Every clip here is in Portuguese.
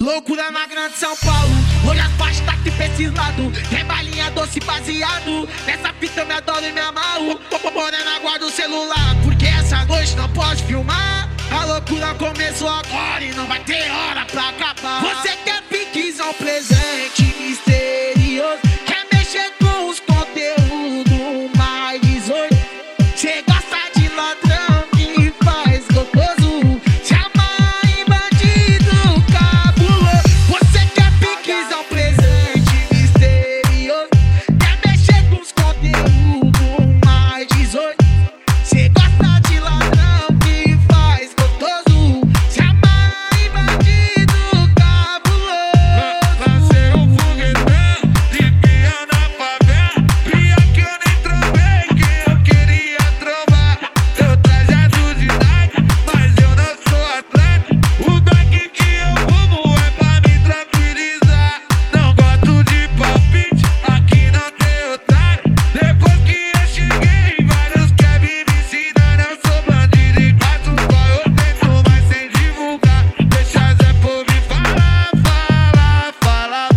Loucura na grande São Paulo. Olha as faixas daqui pra esse lado. Tem balinha doce baseado. Nessa fita eu me adoro e me amarro. Morena, guarda o celular, porque essa noite não pode filmar. A loucura começou agora e não vai ter hora pra acabar. Você quer piquezão, presente misterioso. Quer mexer com os conteúdos mais 18. Cê gosta de ladrão que faz gostoso. Chama em bandido cabuloso. Você quer piquezão, presente misterioso. Quer mexer com os conteúdos mais 18. Cê gosta de ladrão que faz gostoso. Chama em bandido cabuloso. Lancei um foguetão de guia na favela. Pior que eu nem trovei que eu queria trovar. Eu trajado de Nike, mas eu não sou atleta. O daqui que eu fumo é pra me tranquilizar. Não gosto de palpite, aqui não tem otário. Depois que eu cheguei, vários querem me ensinar. Eu sou bandido e faço qual eu tento, mas sem divulgar. Deixa Zé por me falar, falar.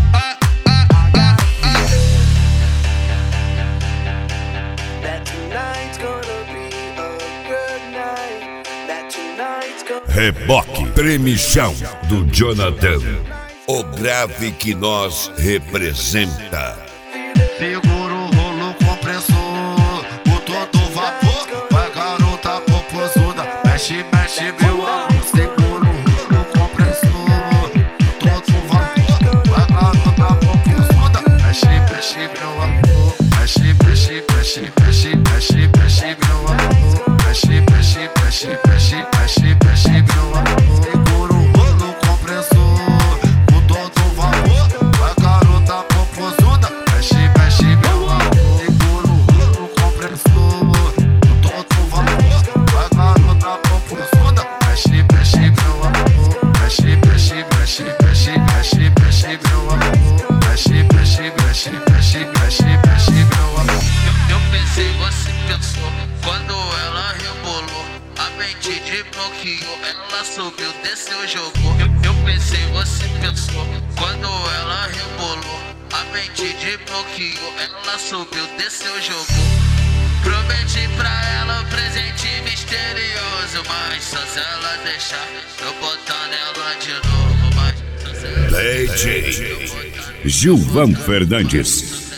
That tonight's gonna be a good night. That tonight's gonna Reboque Tremichão do Jonathan. O grave que nós representa. Segura o rolo compressor, o todo vapor. Vai garota popozuda, mexe, mexe meu amor. Segura o rolo compressor, o todo vapor. Vai garota popozuda, mexe, mexe meu amor. Mexe, mexe, mexe, mexe, mexe, mexe meu amor. Mexe, mexe, mexe, mexe, mexe, mexe meu amor. Segura o rolo compressor, o todo vapor. Vai garota popozuda, mexe, mexe meu amor. Segura o rolo compressor, o todo vapor. Vai garota popozuda, mexe, mexe meu amor. Mexe, mexe, mexe, mexe, mexe, mexe meu amor. Mexe, mexe, mexe, mexe, mexe, mexe meu amor. Eu pensei, você pensou, quando ela rebolou, a mente de bloqueou, ela subiu, desceu, jogou. Eu pensei, você pensou, quando ela rebolou, a mente de bloqueou, ela subiu, desceu, jogou. Prometi pra ela um presente misterioso, mas só se ela deixar eu botar nela de novo, mas só se ela DJ Gilvan Fernandes.